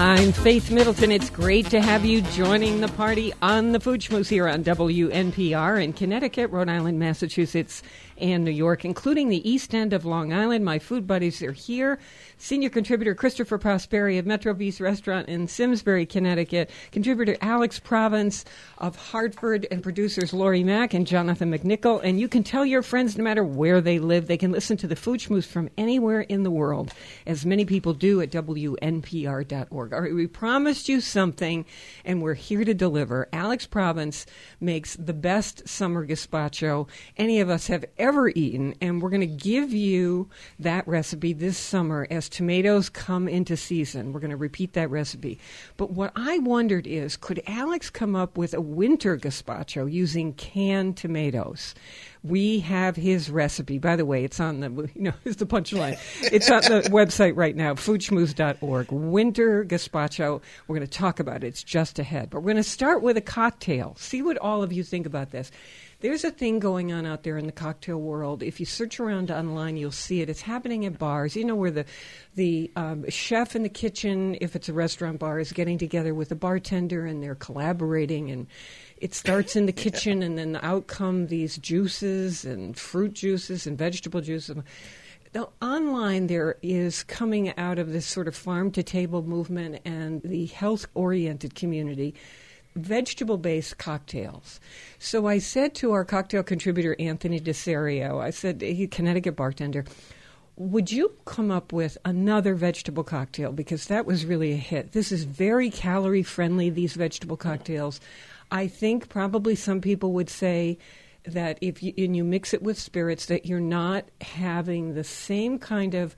I'm Faith Middleton. It's great to have you joining the party on the Food Schmooze here on WNPR in Connecticut, Rhode Island, Massachusetts, and New York, including the East End of Long Island. My food buddies are here. Senior contributor Christopher Prosperi of Metro Beast Restaurant in Simsbury, Connecticut. Contributor Alex Province of Hartford, and producers Lori Mack and Jonathan McNichol. And you can tell your friends, no matter where they live, they can listen to the Food Schmooze from anywhere in the world, as many people do at WNPR.org. All right, we promised you something, and we're here to deliver. Alex Province makes the best summer gazpacho any of us have ever eaten, and we're going to give you that recipe this summer as tomatoes come into season. We're going to repeat that recipe. But what I wondered is, could Alex come up with a winter gazpacho using canned tomatoes? We have his recipe. By the way, it's on the, it's the punchline. It's on the website right now, foodschmooze.org. Winter gazpacho. We're going to talk about it. It's just ahead. But we're going to start with a cocktail. See what all of you think about this. There's a thing going on out there in the cocktail world. If you search around online, you'll see it. It's happening at bars. You know, where the chef in the kitchen, if it's a restaurant bar, is getting together with the bartender and they're collaborating, and it starts in the kitchen and then out come these juices and fruit juices and vegetable juices. The online there is coming out of this sort of farm-to-table movement and the health-oriented community, vegetable-based cocktails. So I said to our cocktail contributor, Anthony DeSario, I said, he's a Connecticut bartender, would you come up with another vegetable cocktail? Because that was really a hit. This is very calorie-friendly, these vegetable cocktails. I think probably some people would say that if you mix it with spirits, that you're not having the same kind of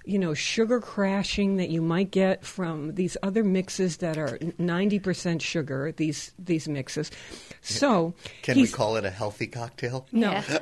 sugar crashing that you might get from these other mixes that are 90% sugar, these mixes. So Can we call it a healthy cocktail? No. Yeah.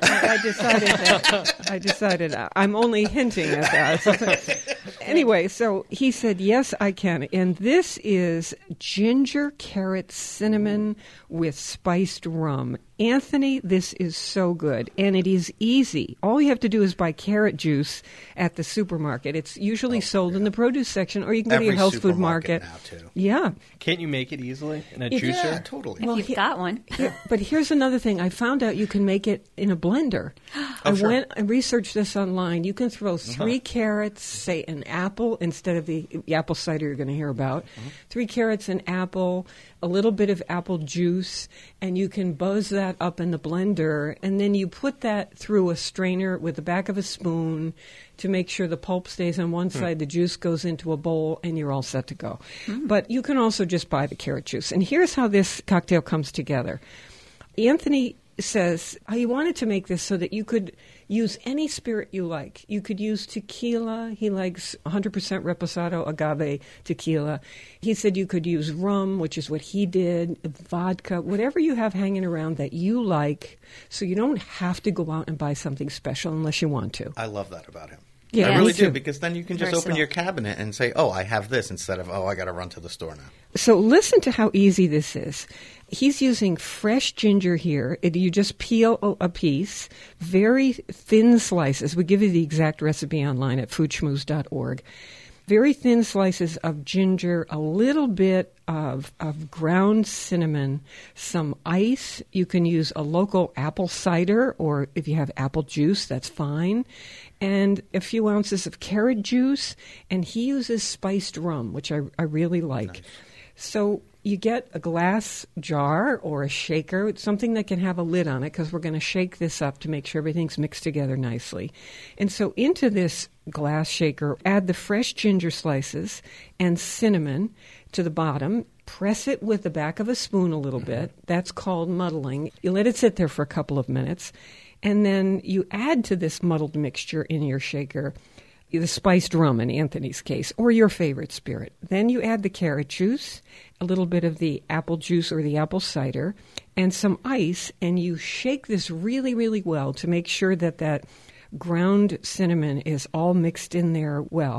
I decided I'm only hinting at that. Anyway, so he said, yes, I can. And this is ginger, carrot, cinnamon with spiced rum. Anthony, this is so good, and it is easy. All you have to do is buy carrot juice at the supermarket. It's usually sold in the produce section, or you can go to your health food market. Now, too. Yeah. Can't you make it easily in a juicer? Yeah, totally. If you've got one. But here's another thing. I found out you can make it in a blender. I went and researched this online. You can throw 3 carrots, say an apple, instead of the apple cider you're going to hear about. 3 carrots, an apple, a little bit of apple juice, and you can buzz that up in the blender, and then you put that through a strainer with the back of a spoon to make sure the pulp stays on one side, the juice goes into a bowl, and you're all set to go. But you can also just buy the carrot juice. And here's how this cocktail comes together. Anthony says he wanted to make this so that you could use any spirit you like. You could use tequila. He likes 100% Reposado agave tequila. He said you could use rum, which is what he did, vodka, whatever you have hanging around that you like, so you don't have to go out and buy something special unless you want to. I love that about him. Yeah, I really do, because then you can just open Versatile. your cabinet and say, oh, I have this, instead of, I got to run to the store now. So listen to how easy this is. He's using fresh ginger here. You just peel a piece, very thin slices. We give you the exact recipe online at foodschmooze.org. Very thin slices of ginger, a little bit of ground cinnamon, some ice. You can use a local apple cider, or if you have apple juice, that's fine. And a few ounces of carrot juice. And he uses spiced rum, which I really like. Nice. So you get a glass jar or a shaker, something that can have a lid on it, because we're going to shake this up to make sure everything's mixed together nicely. And so into this glass shaker, add the fresh ginger slices and cinnamon to the bottom. Press it with the back of a spoon a little bit. That's called muddling. You let it sit there for a couple of minutes. And then you add to this muddled mixture in your shaker the spiced rum in Anthony's case, or your favorite spirit. Then you add the carrot juice, a little bit of the apple juice or the apple cider, and some ice, and you shake this really, really well to make sure that ground cinnamon is all mixed in there well.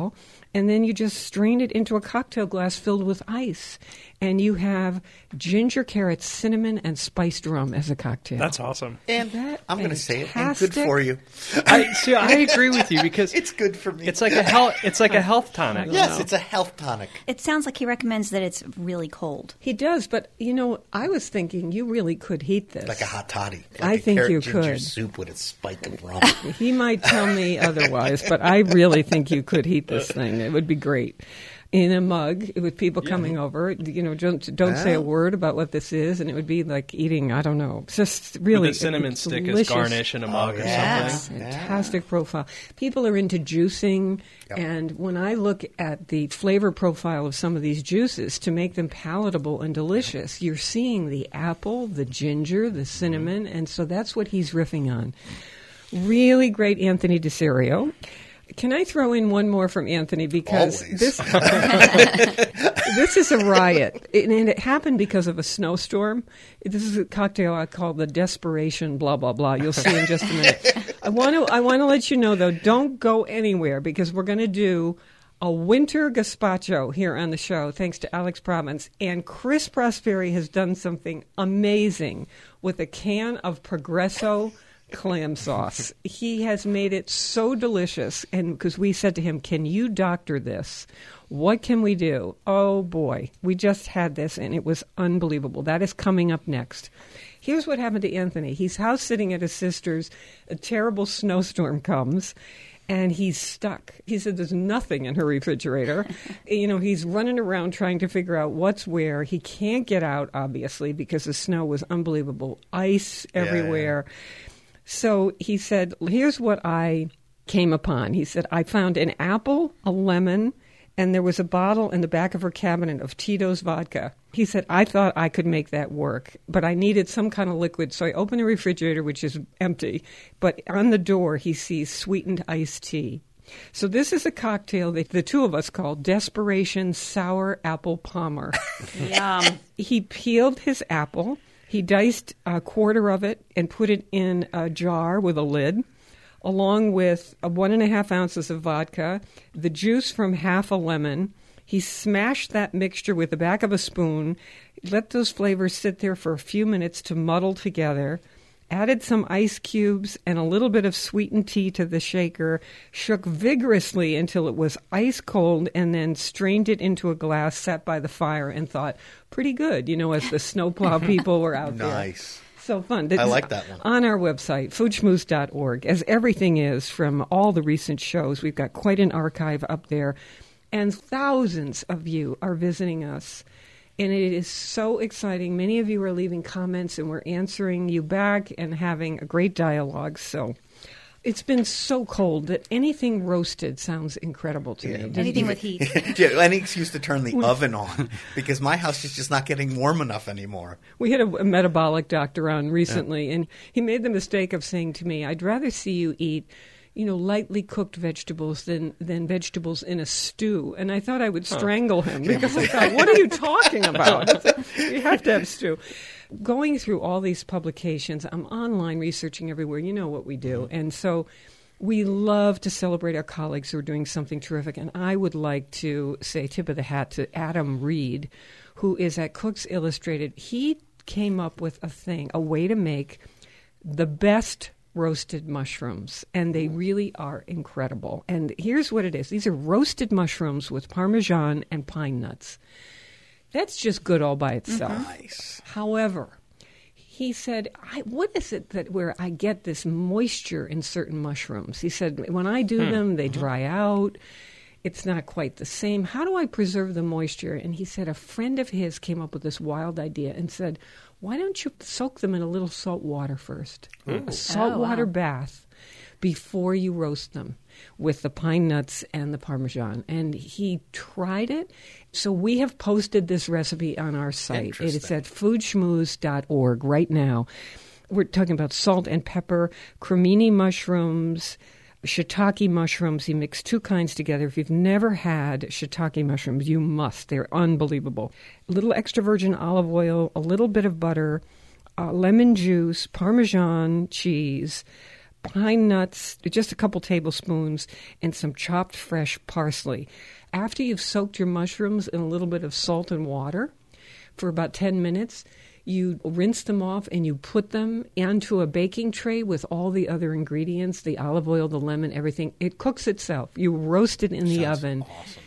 and then you just strain it into a cocktail glass filled with ice. And you have ginger, carrot, cinnamon, and spiced rum as a cocktail. That's awesome. And That I'm going to say it, and fantastic. good for you. I agree with you because It's good for me. it's like a health tonic. Yes, it's a health tonic. It sounds like he recommends that it's really cold. He does, but, I was thinking you really could heat this. Like a hot toddy. Like I a think carrot you ginger could. soup with its spike of rum. He might tell me otherwise, but I really think you could heat this thing. It would be great. In a mug with people coming over, don't say a word about what this is, and it would be like eating, I don't know, just really With a cinnamon stick as delicious. garnish in a mug or yes. something. Fantastic profile. People are into juicing, and when I look at the flavor profile of some of these juices to make them palatable and delicious, you're seeing the apple, the ginger, the cinnamon, and so that's what he's riffing on. Really great Anthony DeSerio. Can I throw in one more from Anthony? Because Always. this is a riot. And it happened because of a snowstorm. This is a cocktail I call the Desperation blah, blah, blah. You'll see in just a minute. I want to let you know, though, don't go anywhere because we're going to do a winter gazpacho here on the show, thanks to Alex Province. And Chris Prosperi has done something amazing with a can of Progresso clam sauce. He has made it so delicious, and because we said to him, can you doctor this? What can we do? Oh boy, we just had this and it was unbelievable. That is coming up next. Here's what happened to Anthony. He's house sitting at his sister's. A terrible snowstorm comes and he's stuck. He said there's nothing in her refrigerator. He's running around trying to figure out what's where. He can't get out, obviously, because the snow was unbelievable. Ice everywhere. Yeah. So he said, here's what I came upon. He said, I found an apple, a lemon, and there was a bottle in the back of her cabinet of Tito's vodka. He said, I thought I could make that work, but I needed some kind of liquid. So I opened the refrigerator, which is empty, but on the door he sees sweetened iced tea. So this is a cocktail that the two of us call Desperation Sour Apple Palmer. Yum. He peeled his apple. He diced a quarter of it and put it in a jar with a lid, along with 1.5 ounces of vodka, the juice from half a lemon. He smashed that mixture with the back of a spoon, let those flavors sit there for a few minutes to muddle together, added some ice cubes and a little bit of sweetened tea to the shaker, shook vigorously until it was ice cold, and then strained it into a glass, sat by the fire, and thought, pretty good, as the snowplow people were out there. Nice. So fun. I like that one. On our website, foodschmooze.org, as everything is from all the recent shows. We've got quite an archive up there, and thousands of you are visiting us. And it is so exciting. Many of you are leaving comments, and we're answering you back and having a great dialogue. So it's been so cold that anything roasted sounds incredible to me. Anything with heat. Yeah, any excuse to turn the oven on because my house is just not getting warm enough anymore. We had a metabolic doctor on recently, and he made the mistake of saying to me, I'd rather see you eat lightly cooked vegetables than vegetables in a stew. And I thought I would strangle him because I thought, what are you talking about? You have to have stew. Going through all these publications, I'm online researching everywhere. You know what we do. And so we love to celebrate our colleagues who are doing something terrific. And I would like to say tip of the hat to Adam Reed, who is at Cooks Illustrated. He came up with a way to make the best roasted mushrooms, and they really are incredible. And here's what it is. These are roasted mushrooms with Parmesan and pine nuts. That's just good all by itself. Nice. However, he said, what is it that where I get this moisture in certain mushrooms? He said, when I do them, they dry out. It's not quite the same. How do I preserve the moisture? And he said a friend of his came up with this wild idea and said, why don't you soak them in a little salt water first? Ooh. A saltwater bath before you roast them with the pine nuts and the Parmesan. And he tried it. So we have posted this recipe on our site. It is at foodschmooze.org right now. We're talking about salt and pepper, cremini mushrooms, shiitake mushrooms. He mixed two kinds together. If you've never had shiitake mushrooms, you must. They're unbelievable. A little extra virgin olive oil, a little bit of butter, lemon juice, Parmesan cheese, pine nuts, just a couple tablespoons, and some chopped fresh parsley. After you've soaked your mushrooms in a little bit of salt and water for about 10 minutes, you rinse them off and you put them onto a baking tray with all the other ingredients, the olive oil, the lemon, everything. It cooks itself. You roast it in the oven. Awesome.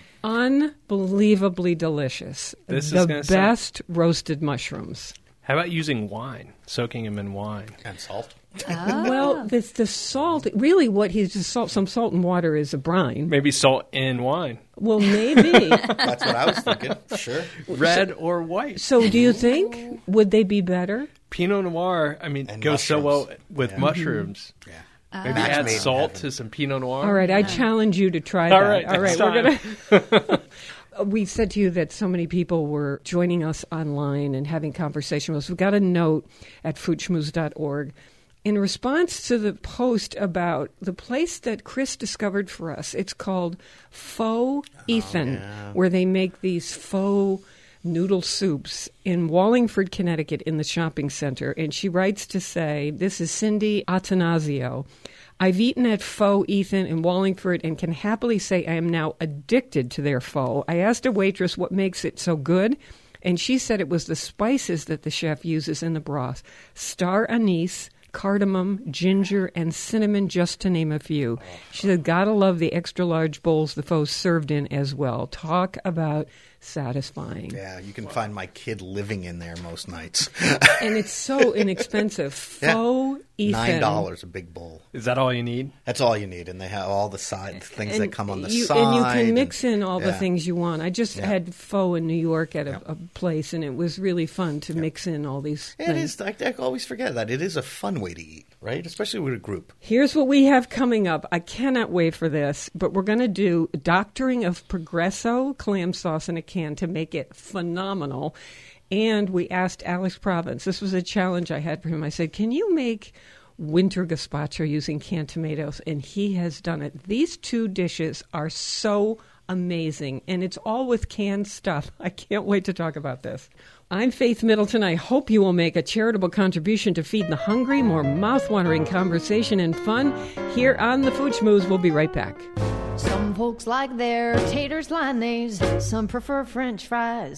Unbelievably delicious. This is the gonna best roasted mushrooms. How about using wine, soaking them in wine? And salt. Well, the salt, really what he's just some salt and water is a brine. Maybe salt in wine, Well, maybe. That's what I was thinking. Sure. red or white. So do you think, would they be better? Pinot Noir, I mean, And goes so well mushrooms. with Yeah. mushrooms. Yeah. Maybe Match add made in salt heaven. to some Pinot Noir. All right, I challenge you to try All that. right, All right, next we're going to... We said to you that so many people were joining us online and having conversation with us. We got a note at foodschmooze.org in response to the post about the place that Chris discovered for us. It's called Faux Ethan, where they make these faux noodle soups in Wallingford, Connecticut, in the shopping center. And she writes to say, this is Cindy Atanasio. I've eaten at Faux Ethan in Wallingford and can happily say I am now addicted to their pho. I asked a waitress what makes it so good, and she said it was the spices that the chef uses in the broth. Star anise, cardamom, ginger, and cinnamon, just to name a few. She said, gotta love the extra large bowls the pho's served in as well. Talk about satisfying. Yeah, you can find my kid living in there most nights. And it's so inexpensive. Faux Ethan. $9 a big bowl. Is that all you need? That's all you need, and they have all the side things that come on the side. And you can mix in all the yeah. things you want. I just Yeah. had pho in New York at a place, and it was really fun to mix in all these It things. is. I always forget that. It is a fun way to eat, right? Especially with a group. Here's what we have coming up. I cannot wait for this, but we're going to do doctoring of Progresso clam sauce in a can to make it phenomenal. And we asked Alex Province. This was a challenge I had for him. I said, can you make winter gazpacho using canned tomatoes? And he has done it. These two dishes are so amazing, and it's all with canned stuff. I can't wait to talk about this. I'm Faith Middleton. I hope you will make a charitable contribution to feed the hungry. More mouth-watering conversation and fun here on the Food Schmooze. We'll be right back. Some folks like their taters lyonnaise, some prefer French fries.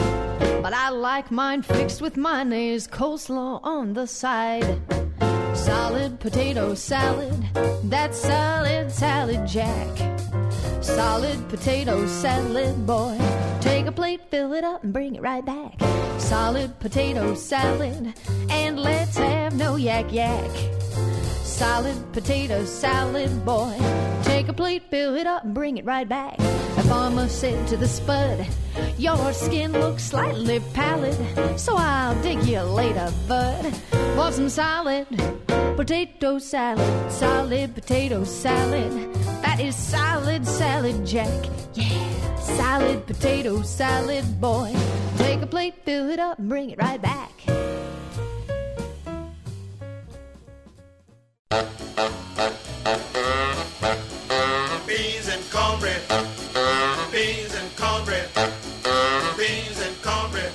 But I like mine fixed with mayonnaise, coleslaw on the side. Solid potato salad, that's solid salad jack. Solid potato salad, boy. Take a plate, fill it up, and bring it right back. Solid potato salad, and let's have no yak yak. Solid potato salad, boy. Take a plate, fill it up, and bring it right back. The farmer said to the spud, your skin looks slightly pallid, so I'll dig you later, bud, for some solid potato salad. Solid potato salad, that is solid salad jack. Yeah, solid potato salad, boy. Take a plate, fill it up, and bring it right back. Beans and cornbread. Beans and cornbread. Beans and cornbread.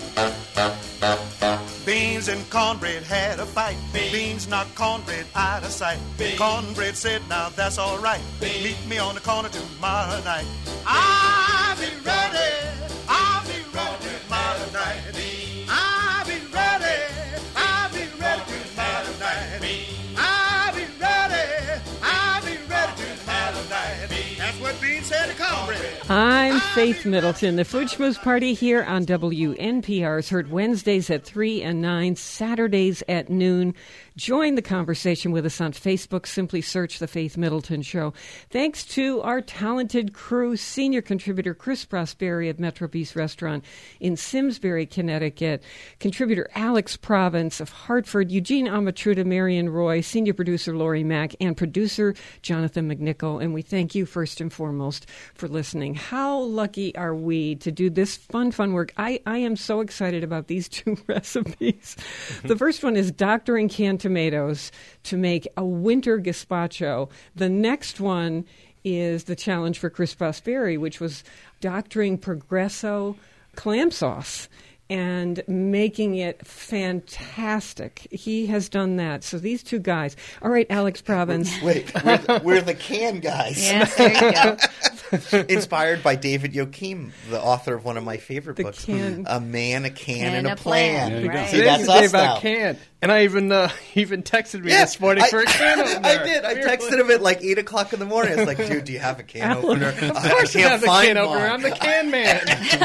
Beans and cornbread had a fight. Beans knocked cornbread out of sight. Cornbread said, now that's all right. Meet me on the corner tomorrow night. I'll be ready. I'll be ready tomorrow night. I'll be ready. I'll be ready tomorrow night. I'll be ready. I'll be ready tomorrow night. That's what Beans said to cornbread. I'm Faith Middleton. The Food Schmooze Party here on WNPR is heard Wednesdays at 3 and 9, Saturdays at noon. Join the conversation with us on Facebook. Simply search The Faith Middleton Show. Thanks to our talented crew, senior contributor Chris Prosperi of Metro Beast Restaurant in Simsbury, Connecticut, contributor Alex Province of Hartford, Eugene Amatruda, Marion Roy, senior producer Lori Mack, and producer Jonathan McNichol. And we thank you first and foremost for listening. How lucky are we to do this fun work? I am so excited about these two recipes. The first one is doctoring canned tomatoes to make a winter gazpacho. The next one is the challenge for Chris Prosperi, which was doctoring Progresso clam sauce. and making it fantastic. He has done that. So these two guys. All right, Alex Province. Wait, we're the can guys. Yes, there you go. Inspired by David Yoakim, the author of one of my favorite The books, can. A Man, a Can, And and a a Plan. Plan. Right. See, Today's that's the day us about now. can. And I even texted me this morning for a can opener. I did. I texted him at like 8 o'clock in the morning. I was like, dude, do you have a can opener? Of I course I can't have a find can opener. one. I'm the can man.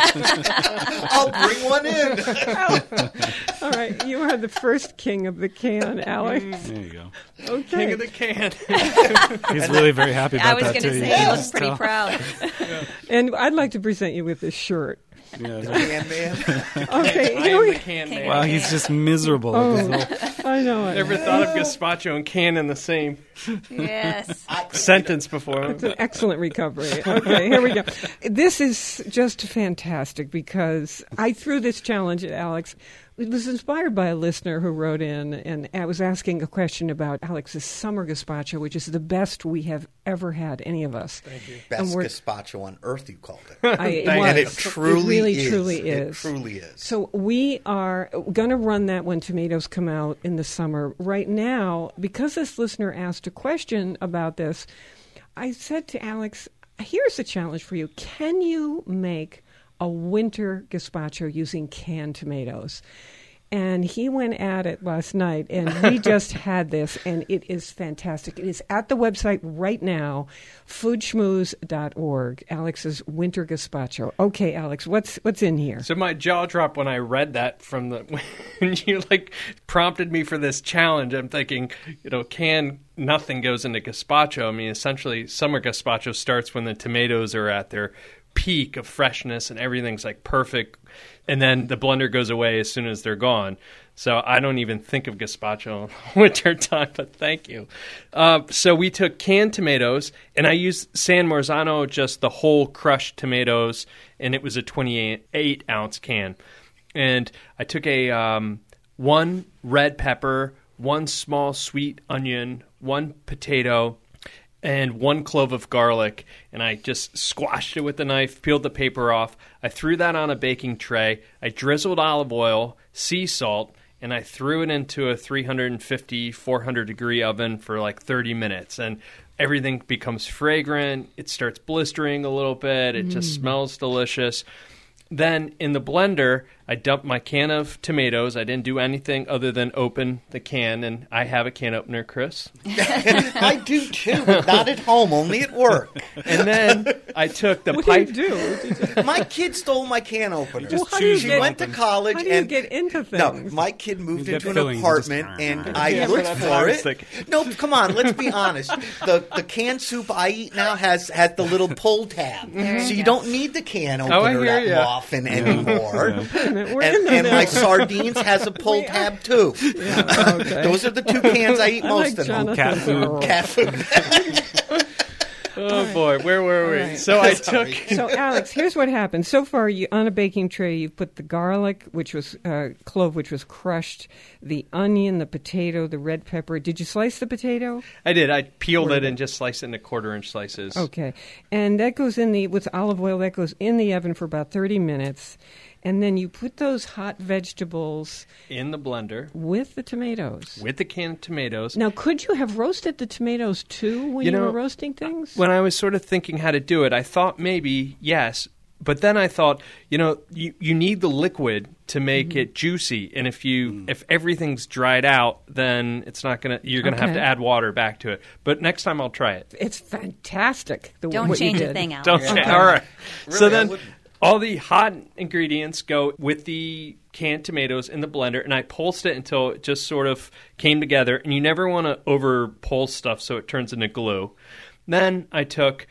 I'll bring one in. All right, you are the first king of the can, Alex. There you go. Okay. King of the can. He's really very happy about I was that going to too. say You can he looks just pretty tell. proud. And I'd like to present you with this shirt. Yeah, Can man. Okay, I here am we the can King man. wow, he's just miserable. with his whole- I know it. Never thought of gazpacho and can in the same Yes. sentence before. It's an excellent recovery. Okay, here we go. This is just fantastic because I threw this challenge at Alex. It was inspired by a listener who wrote in, and I was asking a question about Alex's summer gazpacho, which is the best we have ever had, any of us. Thank you. Best we're- gazpacho on earth, you called it. It Thank was. And it truly really, is. truly It is. truly is. So we are going to run that when tomatoes come out in the summer. Right now, because this listener asked a question about this, I said to Alex, here's a challenge for you. Can you make a winter gazpacho using canned tomatoes? And he went at it last night, and we just had this, and it is fantastic. It is at the website right now, foodschmooze.org, Alex's winter gazpacho. Okay, Alex, what's in here? So my jaw dropped when I read that from the when you prompted me for this challenge. I'm thinking, nothing goes into gazpacho. I mean, essentially, summer gazpacho starts when the tomatoes are at their peak of freshness and everything's perfect, and then the blender goes away as soon as they're gone. So I don't even think of gazpacho in winter time, but thank you. So we took canned tomatoes, and I used San Marzano, just the whole crushed tomatoes, and it was a 28-ounce can. And I took one red pepper, one small sweet onion, one potato, and one clove of garlic, and I just squashed it with a knife, peeled the paper off. I threw that on a baking tray. I drizzled olive oil, sea salt, and I threw it into a 350, 400-degree oven for 30 minutes. And everything becomes fragrant. It starts blistering a little bit. It just smells delicious. Then in the blender, I dumped my can of tomatoes. I didn't do anything other than open the can, and I have a can opener, Chris. I do too, but not at home, only at work. And then I took the What pipe. do you do? My kid stole my can opener. Well, how do you She get- went to college How do you and get into no, things? my kid moved You get into an fillings, apartment, just- and I Yeah, looked that's what I for was it. thinking. No, come on, let's be honest. The canned soup I eat now has the little pull tab, There so you you go. don't need the can I opener hear that ya. often anymore. We're in the And my middle. sardines has a pull tab too. Okay. Those are the two cans I eat I most like of them. Cat Jonathan's food. role. Cat food. Oh, boy. Where were we? right. So I Sorry. took... So, Alex, here's what happened. So far, on a baking tray, you put the garlic, which was clove, which was crushed, the onion, the potato, the red pepper. Did you slice the potato? I did. I peeled it and just sliced it into quarter-inch slices. Okay. And that goes with olive oil, that goes in the oven for about 30 minutes. And then you put those hot vegetables In the blender with the tomatoes. with the canned tomatoes. Now, could you have roasted the tomatoes too when you were roasting things? When I was sort of thinking how to do it, I thought maybe yes. But then I thought, you need the liquid to make it juicy, and if everything's dried out, then it's not you're gonna have Okay. to add water back to it. But next time I'll try it. It's fantastic. Don't what you change a did. thing, Alex. Don't say. Okay. All right. Really, So I then wouldn't. all the hot ingredients go with the canned tomatoes in the blender, and I pulsed it until it just sort of came together. And you never want to over pulse stuff so it turns into glue. Then I took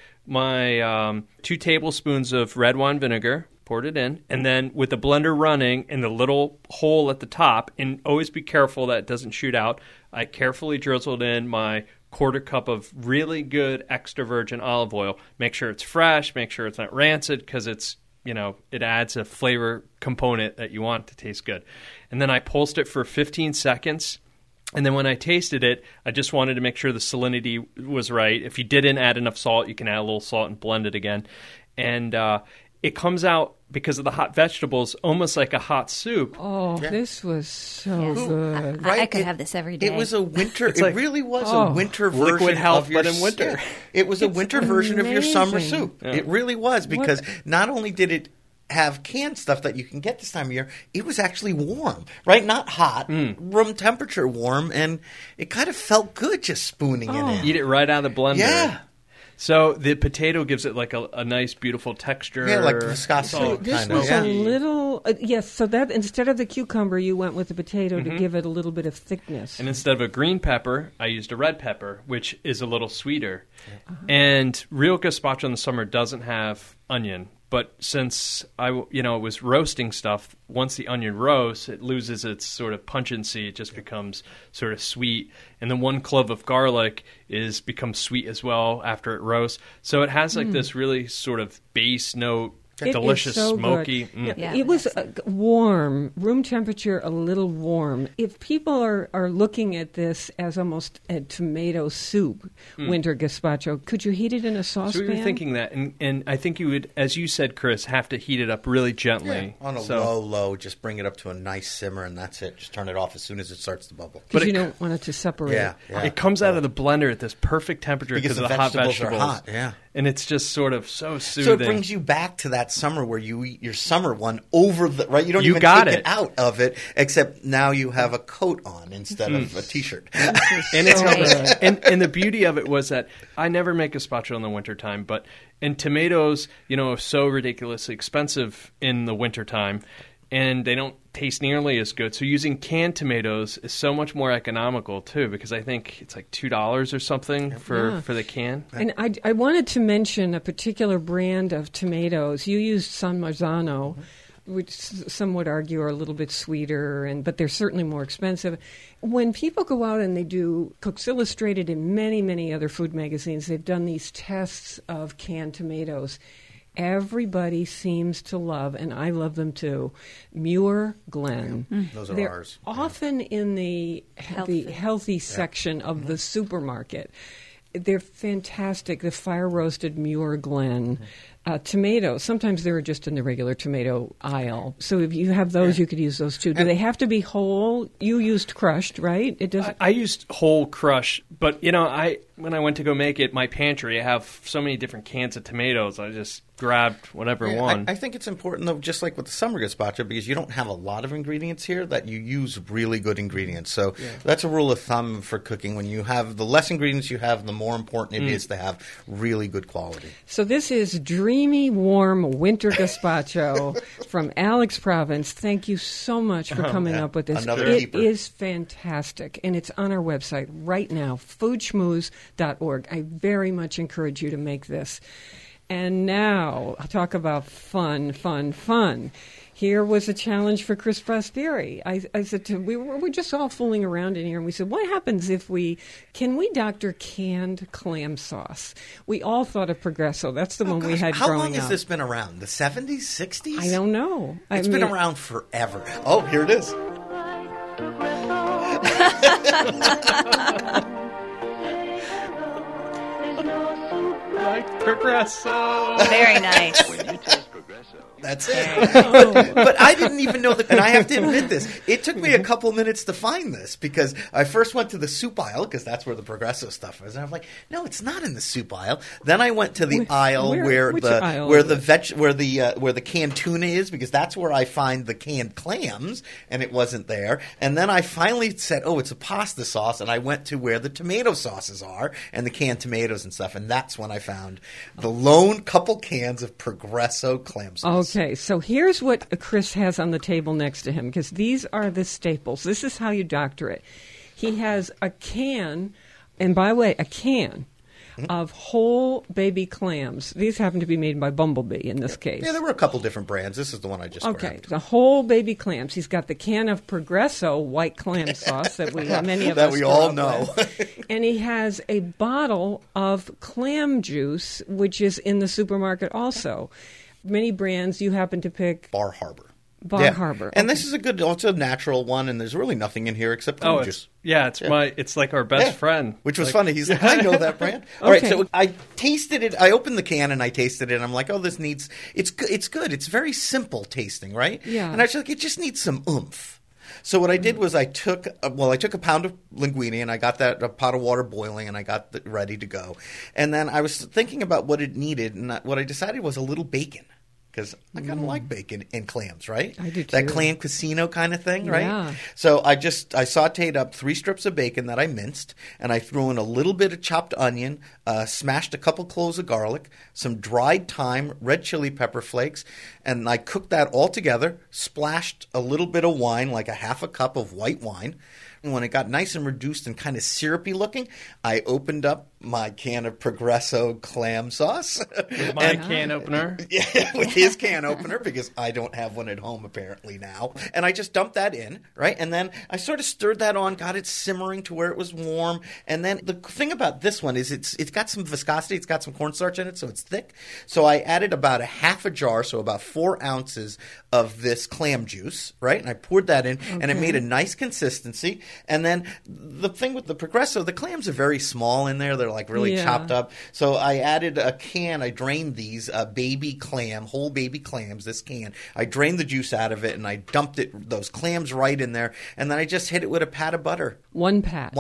my 2 tablespoons of red wine vinegar, poured it in, and then with the blender running and the little hole at the top, and always be careful that it doesn't shoot out, I carefully drizzled in my quarter cup of really good extra virgin olive oil. Make sure it's fresh, make sure it's not rancid, because it's, it adds a flavor component that you want to taste good. And then I pulsed it for 15 seconds. And then when I tasted it, I just wanted to make sure the salinity was right. If you didn't add enough salt, you can add a little salt and blend it again. And it comes out because of the hot vegetables, almost like a hot soup. Oh, Yeah. this was so good. I could have this every day. It was a winter. It's It like, really was a winter version liquid health, of your but in winter. Yeah. It was a winter version of your summer amazing. soup. It really was, because not only did it have canned stuff that you can get this time of year, it was actually warm, right? Not hot, room temperature warm, and it kind of felt good just spooning it in. Eat it right out of the blender. Yeah. So the potato gives it like a nice, beautiful texture. Yeah, like viscosity. This kind of, was yeah. a little, yes, so that instead of the cucumber, you went with the potato to give it a little bit of thickness. And instead of a green pepper, I used a red pepper, which is a little sweeter. And real gazpacho in the summer doesn't have onion. But since I was roasting stuff, once the onion roasts, it loses its sort of pungency. It just becomes sort of sweet. And then 1 clove of garlic becomes sweet as well after it roasts. So it has like this really sort of base note, It delicious, is so smoky. good. Yeah, It was warm, room temperature, a little warm. If people are looking at this as almost a tomato soup, winter gazpacho, could you heat it in a saucepan? So we were thinking that, and I think you would, as you said, Chris, have to heat it up really gently. On a low, just bring it up to a nice simmer, and that's it. Just turn it off as soon as it starts to bubble. Because you don't want it to separate. Yeah. It comes out of the blender at this perfect temperature Because because the of the hot vegetables vegetables. are hot, yeah. And it's just sort of so soothing. So it brings you back to that summer where you eat your summer one over the right. You don't You even got take it. it out of it, except now you have a coat on instead of a t-shirt. and it's and the beauty of it was that I never make gazpacho in the wintertime, but and tomatoes, are so ridiculously expensive in the wintertime, and they don't taste nearly as good. So using canned tomatoes is so much more economical too, because I think it's like $2 or something for the can. And I wanted to mention a particular brand of tomatoes. You used San Marzano, which some would argue are a little bit sweeter, but they're certainly more expensive. When people go out and they do Cooks Illustrated and many, many other food magazines, they've done these tests of canned tomatoes. Everybody seems to love, and I love them too, Muir Glen. Those are They're ours. often in the healthy section of the supermarket. They're fantastic. The fire-roasted Muir Glen tomatoes. Sometimes they're just in the regular tomato aisle. So if you have those, you could use those too. Do they have to be whole? You used crushed, right? It doesn't. I used whole crush, but when I went to go make it, my pantry, I have so many different cans of tomatoes. I just grabbed whatever one. I think it's important, though, just like with the summer gazpacho, because you don't have a lot of ingredients here, that you use really good ingredients. So that's a rule of thumb for cooking. When you have the less ingredients you have, the more important it is to have really good quality. So this is dreamy, warm winter gazpacho from Alex Province. Thank you so much for coming up with this. Another It keeper. is fantastic, and it's on our website right now, foodschmooze.org. I very much encourage you to make this. And now, I'll talk about fun. Here was a challenge for Chris Prosperi. I said we're just all fooling around in here, and we said, what happens if can we doctor canned clam sauce? We all thought of Progresso. That's the one we had How growing long has up. this been around? The 70s, 60s? I don't know. It's been around forever. Oh, here it is. Like Progresso. Very nice. That's it. But I didn't even know that. And I have to admit this. It took me a couple minutes to find this because I first went to the soup aisle because that's where the Progresso stuff is. And I'm like, no, it's not in the soup aisle. Then I went to the aisle where which the aisle where is the where the canned tuna is, because that's where I find the canned clams, and it wasn't there. And then I finally said, oh, it's a pasta sauce, and I went to where the tomato sauces are and the canned tomatoes and stuff, and that's when I found the lone couple cans of Progresso clam sauce. Okay, so here's what Chris has on the table next to him, because these are the staples. This is how you doctor it. He has a can, and by the way, a can of whole baby clams. These happen to be made by Bumblebee in this case. Yeah, there were a couple different brands. This is the one I just Okay, grabbed. the whole baby clams. He's got the can of Progresso white clam sauce that many of That us we grew all up know. with. And he has a bottle of clam juice, which is in the supermarket also. Many brands you happen to pick. Bar Harbor. Bar Harbor. And this is it's a natural one, and there's really nothing in here except Oh, clam juice. it's like our best friend. Which was funny. He's like, I know that brand. All right, so I tasted it. I opened the can and I tasted it. And I'm like, oh, it's good. It's very simple tasting, right? Yeah. And I was like, it just needs some oomph. So what I did was I took a pound of linguine and I got a pot of water boiling and I got it ready to go. And then I was thinking about what it needed, and what I decided was a little bacon. Because I kind of like bacon and clams, right? I do too. That clam casino kind of thing, right? Yeah. So I sauteed up 3 strips of bacon that I minced, and I threw in a little bit of chopped onion, smashed a couple cloves of garlic, some dried thyme, red chili pepper flakes, and I cooked that all together, splashed a little bit of wine, like a half a cup of white wine. And when it got nice and reduced and kind of syrupy looking, I opened up my can of Progresso clam sauce. With my can opener. Yeah, with his can opener, because I don't have one at home apparently now. And I just dumped that in, right? And then I sort of stirred that on, got it simmering to where it was warm. And then the thing about this one is it's got some viscosity. It's got some cornstarch in it, so it's thick. So I added about a half a jar, so about 4 ounces of this clam juice, right? And I poured that in, and it made a nice consistency. And then the thing with the Progresso, the clams are very small in there. They're like really chopped up. So I added a can. I drained these whole baby clams, this can. I drained the juice out of it, and I dumped those clams right in there. And then I just hit it with a pat of butter. One pat.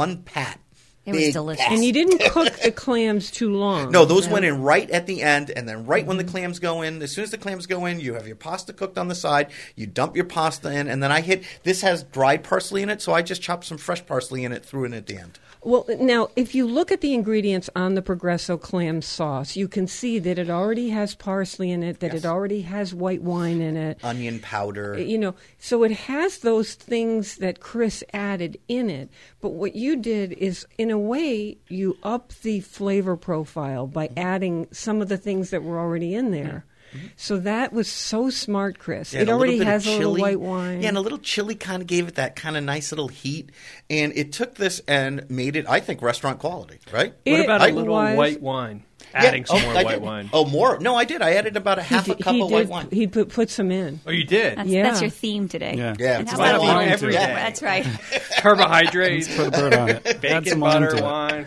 It was delicious. And you didn't cook the clams too long. No, those went in right at the end, and then right when the clams go in, as soon as the clams go in, you have your pasta cooked on the side, you dump your pasta in, and then this has dried parsley in it, so I just chopped some fresh parsley in it, threw it in at the end. Well, now, if you look at the ingredients on the Progresso clam sauce, you can see that it already has parsley in it, that it already has white wine in it. Onion powder. So it has those things that Chris added in it. But what you did is, in a way, you up the flavor profile by adding some of the things that were already in there. So that was so smart, Chris. Yeah, it already has has a little white wine. Yeah, and a little chili kind of gave it that kind of nice little heat. And it took this and made it, I think, restaurant quality, right? What about a little white wine? Adding some more white wine. Oh, more? No, I did. I added about a half a cup of white wine. He put some in. Oh, you did? That's your theme today. Yeah, And it's how my about a theme little every day. That's right. Carbohydrates. Put a bird on it. Add Bacon, some lime butter, to it. wine.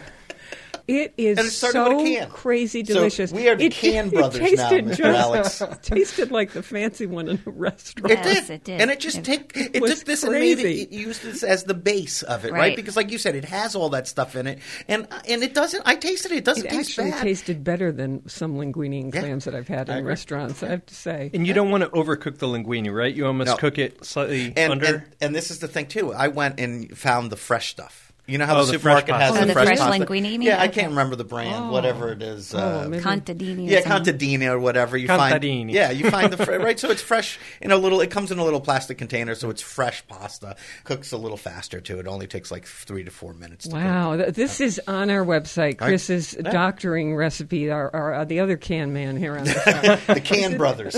It is And it started with a so can. crazy delicious. So we are the Can Brothers now, Mr. Alex. Tasted like the fancy one in a restaurant. Yes, it did. And it just took this and made it used this as the base of it, right? Because like you said, it has all that stuff in it. And it doesn't, I tasted it, it doesn't taste actually bad. tasted better than some linguine and clams that I've had in restaurants, I have to say. And you don't want to overcook the linguine, right? You almost cook it slightly under. And this is the thing, too. I went and found the fresh stuff. You know how the the supermarket fresh has pasta. the The fresh pasta? linguine, you mean? Yeah, I Okay. can't remember the brand, whatever it is. Maybe. Contadini. Yeah, Contadini or whatever. You find, Contadini. yeah, you find the right. So it's fresh in a little. It comes in a little plastic container, so it's fresh pasta. Cooks a little faster too. It only takes like 3 to 4 minutes. To Wow, this is on our website. Chris's doctoring recipe. Our the other can man here on the show. cook. The Can Brothers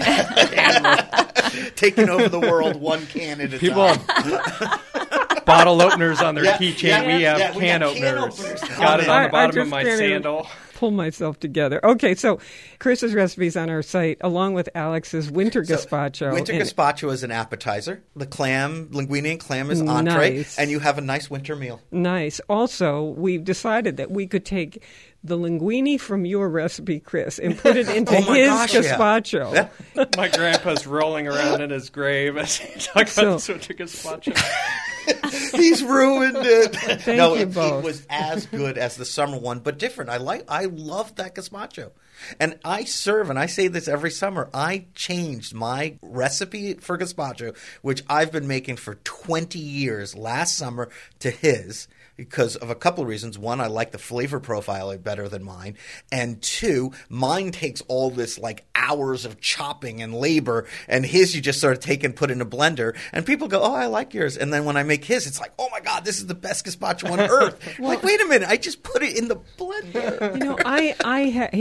taking over the world one can at a People time. have bottle openers on their Yeah, keychain. yeah, we have yeah, we can got can openers. openers. Got it on the I bottom of just my can't even sandal. Pull myself together. Okay, so Chris's recipes on our site, along with Alex's winter gazpacho. Winter gazpacho is an appetizer. The linguine and clam is entree, Nice. and you have a nice winter meal. Nice. Also, we've decided that we could take the linguine from your recipe, Chris, and put it into Oh my his gosh, yeah. gazpacho. Yeah. My grandpa's rolling around in his grave as he talks about the winter gazpacho. He's ruined it. Thank you both. It was as good as the summer one, but different. I love that gazpacho. And I serve, and I say this every summer, I changed my recipe for gazpacho, which I've been making for 20 years, last summer to his, because of a couple of reasons. One, I like the flavor profile better than mine. And two, mine takes all this like hours of chopping and labor, and his you just sort of take and put in a blender. And people go, oh, I like yours. And then when I make his, it's like, oh my God, this is the best gazpacho on earth. Like, wait a minute, I just put it in the blender. You know, I hesitate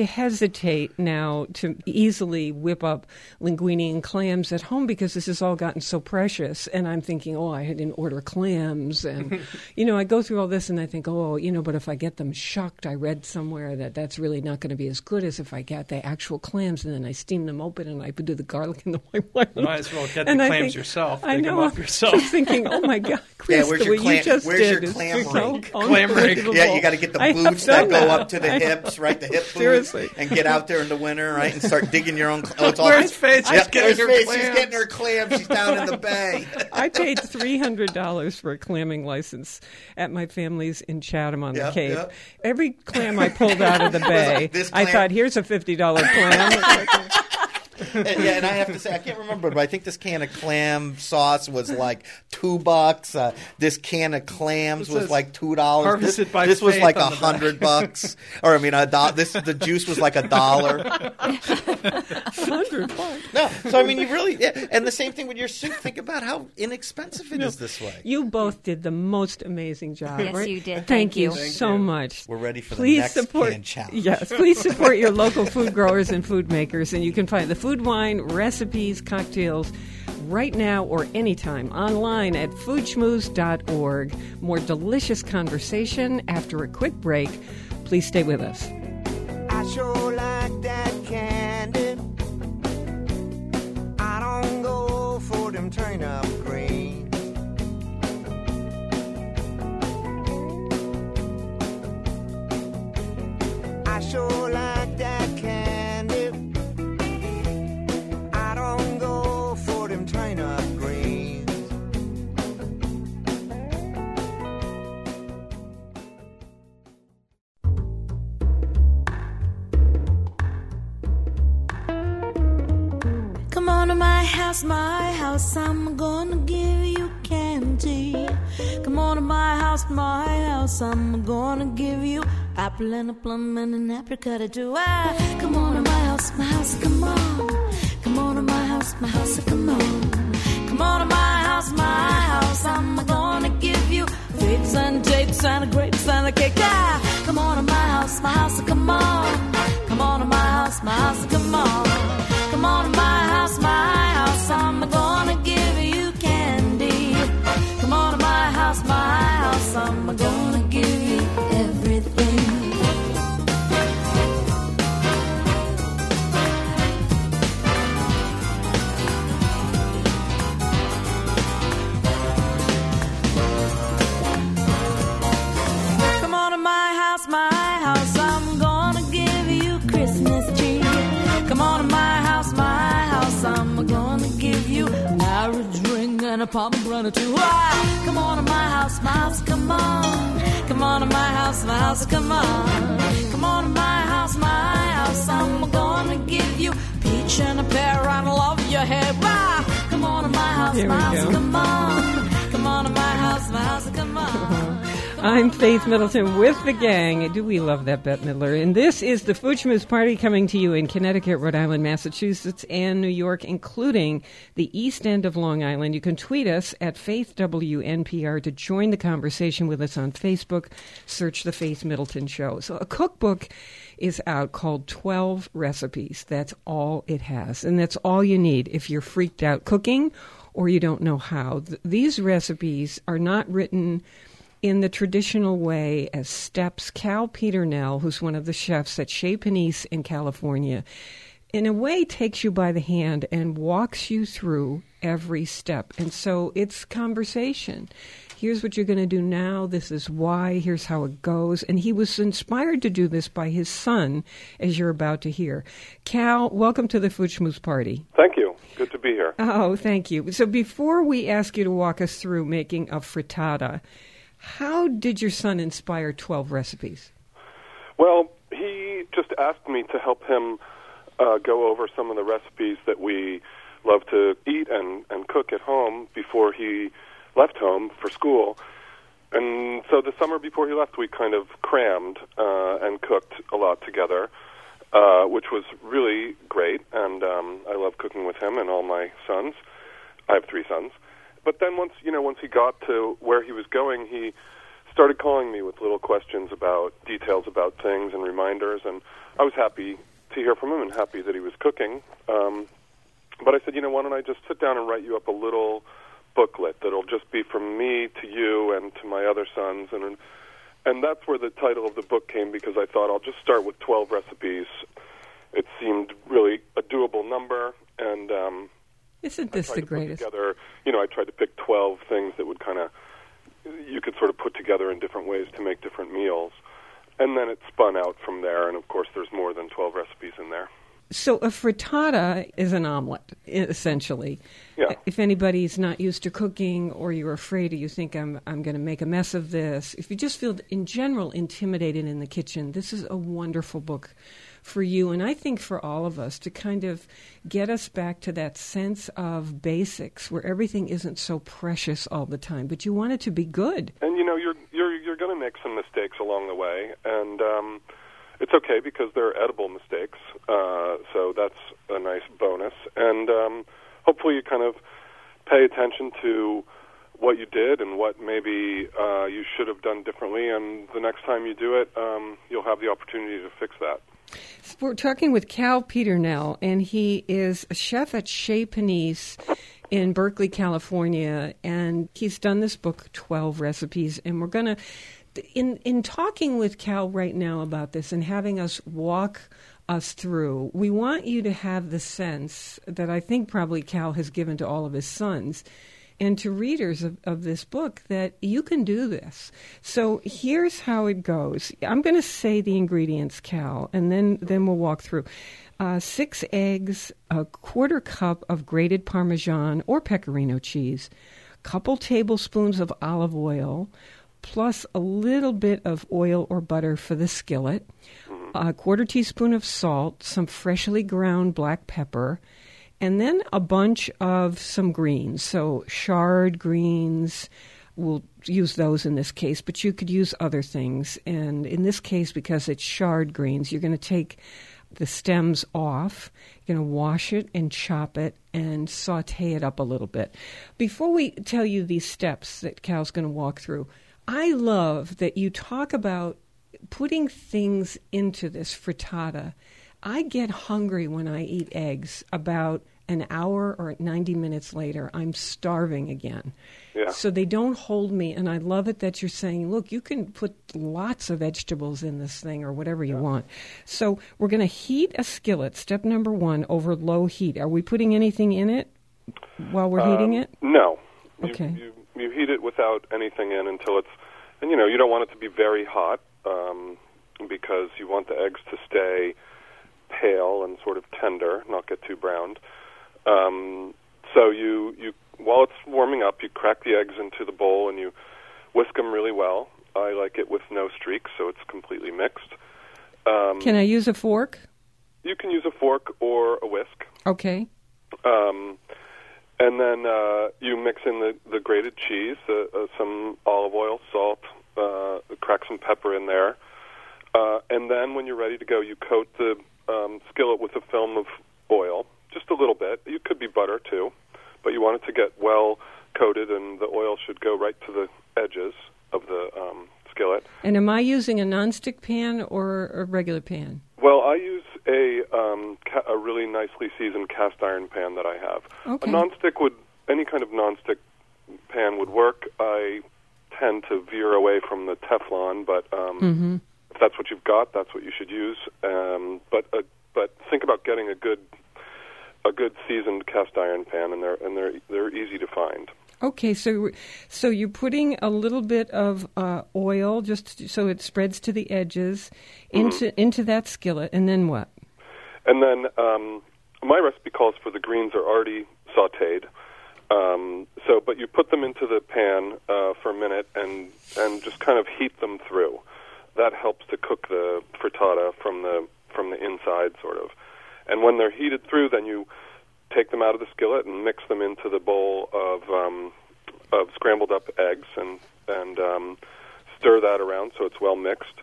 hesitate now to easily whip up linguine and clams at home because this has all gotten so precious. And I'm thinking, I didn't order clams. And, I go through all this and I think, but if I get them shucked, I read somewhere that that's really not going to be as good as if I get the actual clams and then I steam them open and I do the garlic and the white wine. Might as well get the clams yourself. I know. Them up yourself. I'm thinking, oh my God, Chris, where's the your way clam, you just where's did your clam is so rake? Clam rake. Yeah, you got to get the boots that go up to the hips, right? The hip boots, Seriously. and get out there in the winter, right, and start digging your own. It's all Where's Faith? She's getting her Faith. clams. She's getting her clams. She's down in the bay. I paid $300 for a clamming license at my family's in Chatham on the Cape. Yep. Every clam I pulled out of the bay, I thought, here's a $50 clam. And I have to say, I can't remember, but I think this can of clam sauce was like $2. This can of clams was like $2. Harvested by this was Faith like on the $100, or I mean, the juice was like $1. $100. No, so I mean, you really, and the same thing with your soup. Think about how inexpensive it is this way. You both did the most amazing job. Yes, right? you did. Thank you Thank so you. much. We're ready for the Please next support, can challenge. Yes, please support your local food growers and food makers, and you can find the food, wine, recipes, cocktails right now or anytime online at foodschmooze.org. More delicious conversation after a quick break. Please stay with us. I sure like that candy. I don't go for them turnip greens. I sure like that candy. I don't go for them turnip greens. Come on to my house, I'm gonna give you candy. Come on to my house, I'm gonna give you apple and a plum and an apricot too. Come on to my house, come on. Come on to my house, come on. Come on to my house, I'm gonna give you figs and dates and grapes and a cake. Come on to my house, come on. Come on to my house, come on. Come on to my house, I'm gonna give you candy. Come on to my house, I'm gonna give you everything. Come on to my house, I'm gonna give you Christmas tree. Come on to my house, I'm gonna give you marriage ring and a pomegranate too. Come on to my house, come on. Come on to my house, come on. Come on to my house, I'm gonna give you peach and a pear and love your hair. Come on to my house, Here we go. come on. Come on to my house, come on. I'm Faith Middleton with the gang. Do we love that, Bette Midler? And this is the Food Schmooze Party coming to you in Connecticut, Rhode Island, Massachusetts, and New York, including the East End of Long Island. You can tweet us at FaithWNPR to join the conversation with us on Facebook. Search The Faith Middleton Show. So a cookbook is out called 12 Recipes. That's all it has. And that's all you need if you're freaked out cooking or you don't know how. These recipes are not written in the traditional way as steps. Cal Peternell, who's one of the chefs at Chez Panisse in California, in a way takes you by the hand and walks you through every step. And so it's conversation. Here's what you're going to do now. This is why. Here's how it goes. And he was inspired to do this by his son, as you're about to hear. Cal, welcome to the Food Schmooze Party. Thank you. Good to be here. Oh, thank you. So before we ask you to walk us through making a frittata, how did your son inspire 12 recipes? Well, he just asked me to help him go over some of the recipes that we love to eat and cook at home before he left home for school. And so the summer before he left, we kind of crammed and cooked a lot together, which was really great. And I love cooking with him and all my sons. I have 3 sons. But then once he got to where he was going, he started calling me with little questions about details about things and reminders, and I was happy hear from him and happy that he was cooking. But I said, why don't I just sit down and write you up a little booklet that'll just be from me to you and to my other sons. And that's where the title of the book came, because I thought I'll just start with 12 recipes. It seemed really a doable number, and isn't this the greatest? Together, I tried to pick 12 things that would you could sort of put together in different ways to make different meals. And then it spun out from there, and of course there's more than 12 recipes in there. So a frittata is an omelet, essentially. Yeah. If anybody's not used to cooking, or you're afraid, or you think I'm going to make a mess of this, if you just feel in general intimidated in the kitchen, this is a wonderful book for you, and I think for all of us, to kind of get us back to that sense of basics where everything isn't so precious all the time, but you want it to be good. And you're going to make some mistakes along the way, and it's okay because they're edible mistakes, so that's a nice bonus. And hopefully you kind of pay attention to what you did and what maybe you should have done differently, and the next time you do it, you'll have the opportunity to fix that. We're talking with Cal Peternell, and he is a chef at Chez Panisse in Berkeley, California, and he's done this book, 12 Recipes, and we're going to, in talking with Cal right now about this and having us walk us through, we want you to have the sense that I think probably Cal has given to all of his sons and to readers of this book, that you can do this. So here's how it goes. I'm going to say the ingredients, Cal, and then we'll walk through. 6 eggs, a quarter cup of grated Parmesan or Pecorino cheese, couple tablespoons of olive oil, plus a little bit of oil or butter for the skillet, a quarter teaspoon of salt, some freshly ground black pepper, and then a bunch of some greens. So chard greens, we'll use those in this case, but you could use other things. And in this case, because it's chard greens, you're going to take the stems off, you're going to wash it and chop it and saute it up a little bit. Before we tell you these steps that Cal's going to walk through, I love that you talk about putting things into this frittata. I get hungry when I eat eggs. About an hour or 90 minutes later, I'm starving again. Yeah. So they don't hold me, and I love it that you're saying, look, you can put lots of vegetables in this thing or whatever you want. So we're going to heat a skillet, step number 1, over low heat. Are we putting anything in it while we're heating it? No. Okay. You heat it without anything in until it's, and you don't want it to be very hot because you want the eggs to stay pale and sort of tender, not get too browned. So you while it's warming up, you crack the eggs into the bowl and you whisk them really well. I like it with no streaks, so it's completely mixed. Can I use a fork? You can use a fork or a whisk. Okay. And then you mix in the grated cheese, some olive oil, salt, crack some pepper in there. And then when you're ready to go, you coat the skillet with a film of oil, just a little bit. You could be butter, too, but you want it to get well coated, and the oil should go right to the edges of the skillet. And am I using a nonstick pan or a regular pan? Well, I use a really nicely seasoned cast iron pan that I have. Okay. Any kind of nonstick pan would work. I tend to veer away from the Teflon, but if that's what you've got, that's what you should use. But think about getting a good seasoned cast iron pan, and they're easy to find. Okay, so you're putting a little bit of oil just so it spreads to the edges into that skillet, and then what? And then my recipe calls for the greens are already sautéed. But you put them into the pan for a minute and just kind of heat them through. That helps to cook the frittata from the inside, sort of. And when they're heated through, then you take them out of the skillet and mix them into the bowl of scrambled up eggs and stir that around so it's well mixed.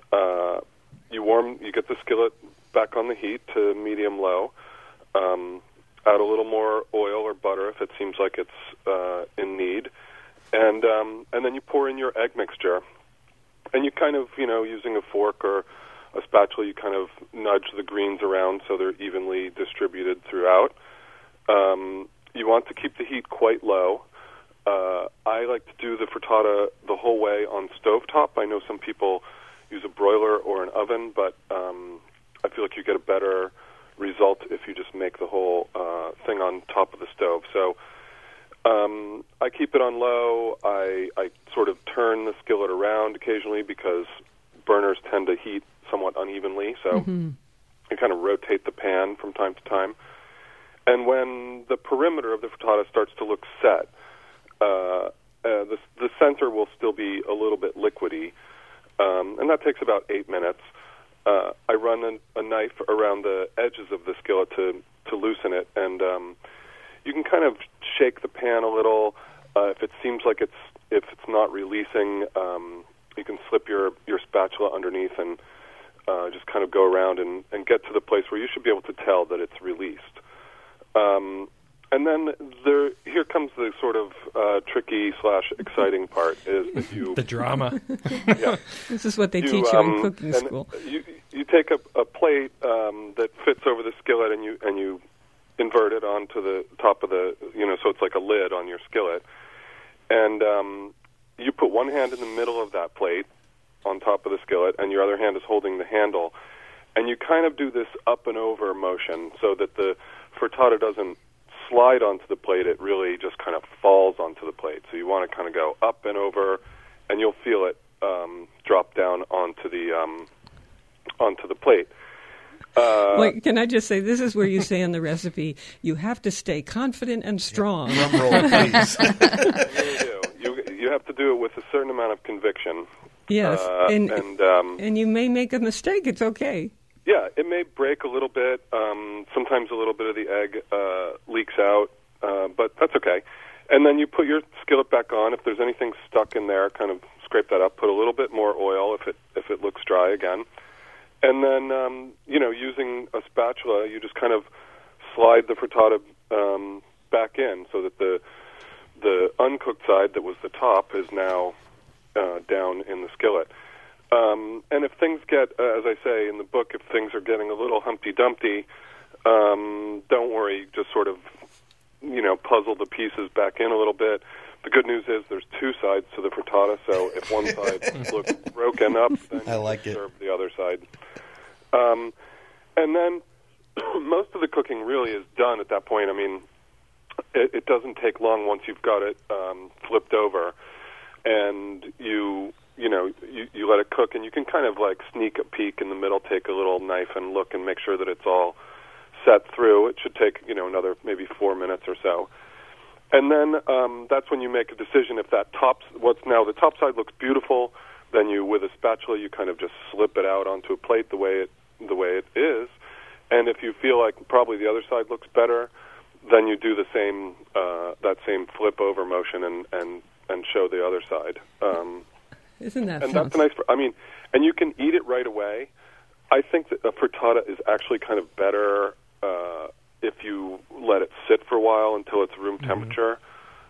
You get the skillet back on the heat to medium low. Add a little more oil or butter if it seems like it's in need, and then you pour in your egg mixture, and you kind of using a fork or a spatula, you kind of nudge the greens around so they're evenly distributed throughout. You want to keep the heat quite low. I like to do the frittata the whole way on stovetop. I know some people use a broiler or an oven, but I feel like you get a better result if you just make the whole thing on top of the stove. So I keep it on low. I sort of turn the skillet around occasionally because burners tend to heat somewhat unevenly, so you kind of rotate the pan from time to time. And when the perimeter of the frittata starts to look set, the center will still be a little bit liquidy, and that takes about 8 minutes. I run a knife around the edges of the skillet to loosen it, and you can kind of shake the pan a little. If it seems like if it's not releasing, you can slip your spatula underneath and just kind of go around and get to the place where you should be able to tell that it's released. And then here comes the sort of tricky / exciting part is that you the drama. Yeah. This is what they teach you in cooking school. You take a plate that fits over the skillet and you invert it onto the top of the so it's like a lid on your skillet, and you put one hand in the middle of that plate on top of the skillet, and your other hand is holding the handle, and you kind of do this up and over motion so that the frittata doesn't slide onto the plate, it really just kind of falls onto the plate. So you want to kind of go up and over, and you'll feel it drop down onto the plate. Wait, can I just say, this is where you say in the recipe, you have to stay confident and strong. Drum roll, please. You really do. You have to do it with a certain amount of conviction. Yes, and you may make a mistake. It's okay. Yeah, it may break a little bit. Sometimes a little bit of the egg leaks out, but that's okay. And then you put your skillet back on. If there's anything stuck in there, kind of scrape that up. Put a little bit more oil if it looks dry again. And then, using a spatula, you just kind of slide the frittata back in so that the uncooked side that was the top is now down in the skillet. And if things get, as I say in the book, if things are getting a little Humpty Dumpty, don't worry. Just sort of, puzzle the pieces back in a little bit. The good news is there's two sides to the frittata, so if one side looks broken up, then you serve the other side. And then most of the cooking really is done at that point. I mean, it doesn't take long once you've got it flipped over, and you let it cook, and you can kind of like sneak a peek in the middle, take a little knife and look and make sure that it's all set through. It should take, another maybe 4 minutes or so. And then that's when you make a decision if that what's now the top side looks beautiful, then you, with a spatula, you kind of just slip it out onto a plate the way it is. And if you feel like probably the other side looks better, then you do the same that same flip over motion and show the other side. Isn't that and fun? That's nice. And you can eat it right away. I think that a frittata is actually kind of better if you let it sit for a while until it's room temperature.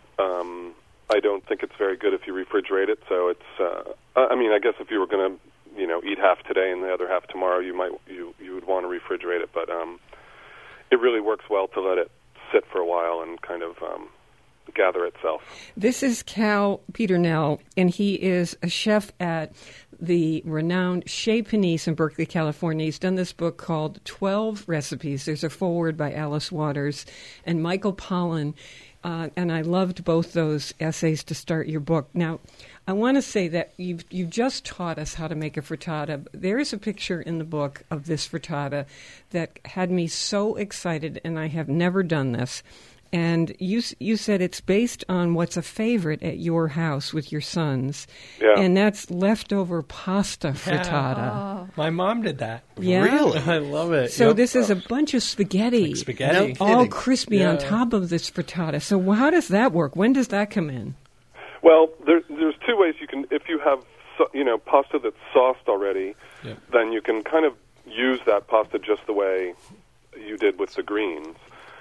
I don't think it's very good if you refrigerate it. So it's. I guess if you were going to, eat half today and the other half tomorrow, you would want to refrigerate it. But it really works well to let it sit for a while and kind of gather itself. This is Cal Peternell, and he is a chef at the renowned Chez Panisse in Berkeley, California. He's done this book called 12 Recipes. There's a foreword by Alice Waters and Michael Pollan, and I loved both those essays to start your book. Now, I want to say that you've just taught us how to make a frittata. There is a picture in the book of this frittata that had me so excited, and I have never done this. And you said it's based on what's a favorite at your house with your sons. Yeah. And that's leftover pasta frittata. Yeah. Oh. My mom did that. Yeah? Really? I love it. So this is a bunch of spaghetti. Like spaghetti. All crispy on top of this frittata. So how does that work? When does that come in? Well, there's two ways you can. If you have pasta that's sauced already, then you can kind of use that pasta just the way you did with the greens.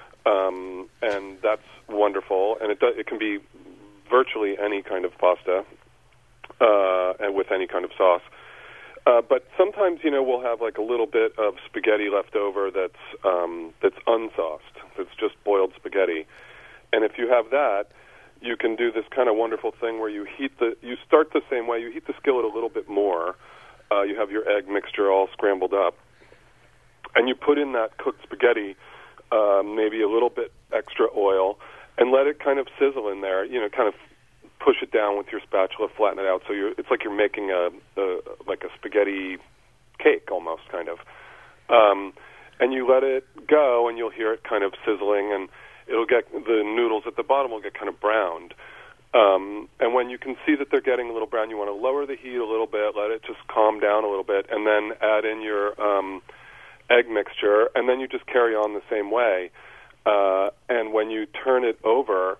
And that's wonderful, and it can be virtually any kind of pasta, and with any kind of sauce. But sometimes, we'll have like a little bit of spaghetti left over that's unsauced. It's just boiled spaghetti. And if you have that, you can do this kind of wonderful thing where you start the same way. You heat the skillet a little bit more. You have your egg mixture all scrambled up. And you put in that cooked spaghetti, maybe a little bit extra oil, and let it kind of sizzle in there, kind of push it down with your spatula, flatten it out. So it's like you're making a spaghetti cake almost, kind of. And you let it go, and you'll hear it kind of sizzling, and the noodles at the bottom will get kind of browned. And when you can see that they're getting a little brown, you want to lower the heat a little bit, let it just calm down a little bit, and then add in your egg mixture, and then you just carry on the same way. And when you turn it over,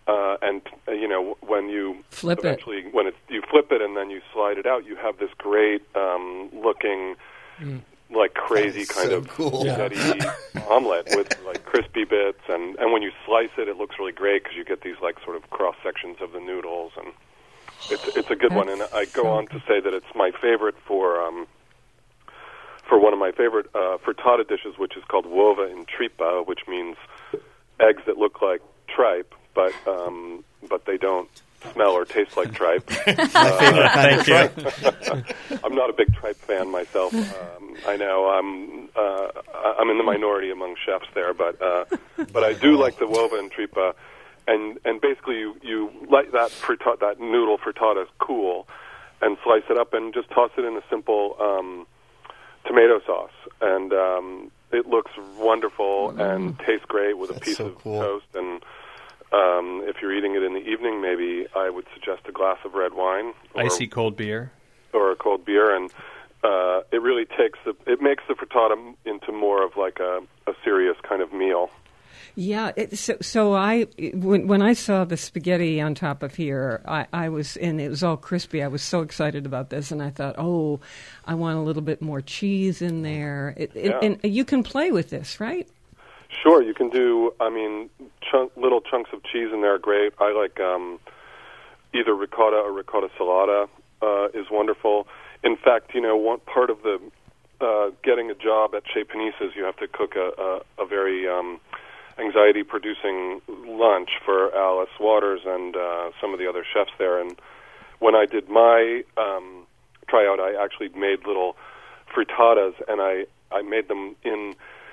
when you flip eventually, you flip it and then you slide it out, you have this great looking, like crazy kind of spaghetti omelet with like crispy bits, and when you slice it, it looks really great because you get these like sort of cross sections of the noodles, and it's a good one. And I go on to say that it's my favorite for one of my favorite frittata dishes, which is called uova in tripa, which means eggs that look like tripe, but they don't smell or taste like tripe. My favorite kind of tripe. I'm not a big tripe fan myself. I know I'm in the minority among chefs there, but I do like the uova in tripa, and basically you let that noodle frittata cool, and slice it up and just toss it in a simple tomato sauce, and it looks wonderful and tastes great with a piece of toast. And if you're eating it in the evening, maybe I would suggest a glass of red wine, icy cold beer, or a cold beer, and it really it makes the frittata into more of like a serious kind of meal. Yeah, when I saw the spaghetti on top of here, I was, and it was all crispy. I was so excited about this, and I thought, I want a little bit more cheese in there. And you can play with this, right? Sure, you can do. Little chunks of cheese in there are great. I like either ricotta or ricotta salata is wonderful. In fact, one part of the getting a job at Chez Panisse is you have to cook a very anxiety-producing lunch for Alice Waters and some of the other chefs there. And when I did my tryout, I actually made little frittatas, and I made them in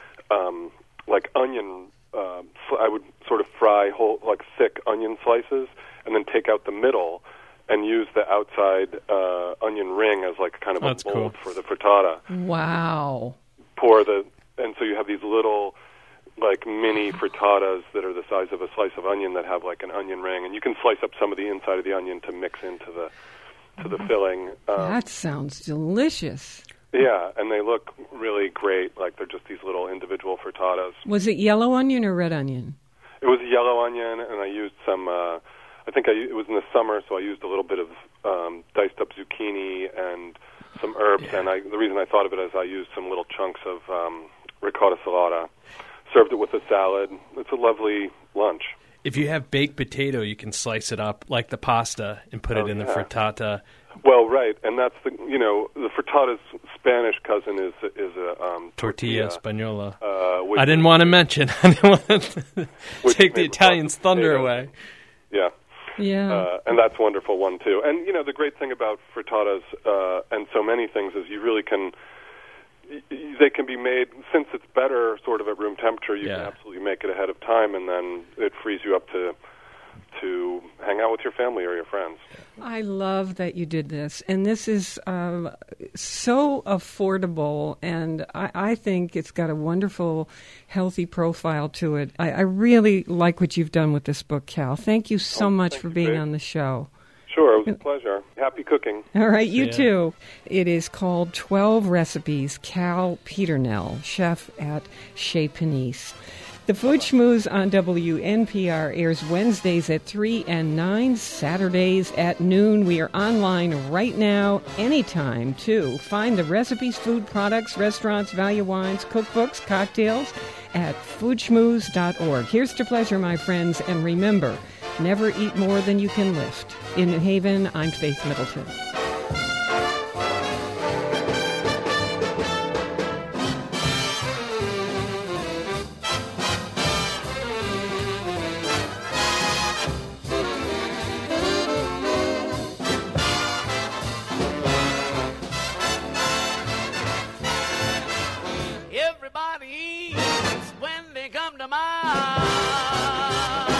like onion. I would sort of fry whole, like thick onion slices, and then take out the middle and use the outside onion ring as like kind of a mold for the frittata. Wow! And so you have these little like mini frittatas that are the size of a slice of onion that have like an onion ring, and you can slice up some of the inside of the onion to mix into the filling. That sounds delicious. Yeah, and they look really great. Like they're just these little individual frittatas. Was it yellow onion or red onion? It was yellow onion, and I used some. It was in the summer, so I used a little bit of diced up zucchini and some herbs. Yeah. And the reason I thought of it is I used some little chunks of ricotta salata. Served it with a salad. It's a lovely lunch. If you have baked potato, you can slice it up like the pasta and put it in the frittata. Well, right, and that's the frittata's Spanish cousin is a tortilla española. I didn't want to mention. I didn't want to take the Italian's thunder away. Yeah. Yeah. And that's a wonderful one too. And the great thing about frittatas and so many things is you really can. They can be made, since it's better sort of at room temperature, you can absolutely make it ahead of time, and then it frees you up to hang out with your family or your friends. I love that you did this, and this is so affordable, and I think it's got a wonderful, healthy profile to it. I really like what you've done with this book, Cal. Thank you so much for being on the show. Sure, it was a pleasure. Happy cooking. All right, you too. It is called 12 Recipes, Cal Peternell, chef at Chez Panisse. The Food Schmooze on WNPR airs Wednesdays at 3 and 9, Saturdays at noon. We are online right now, anytime, too. Find the recipes, food products, restaurants, value wines, cookbooks, cocktails at foodschmooze.org. Here's to pleasure, my friends, and remember, never eat more than you can lift. In New Haven, I'm Faith Middleton. beans when they come to mind.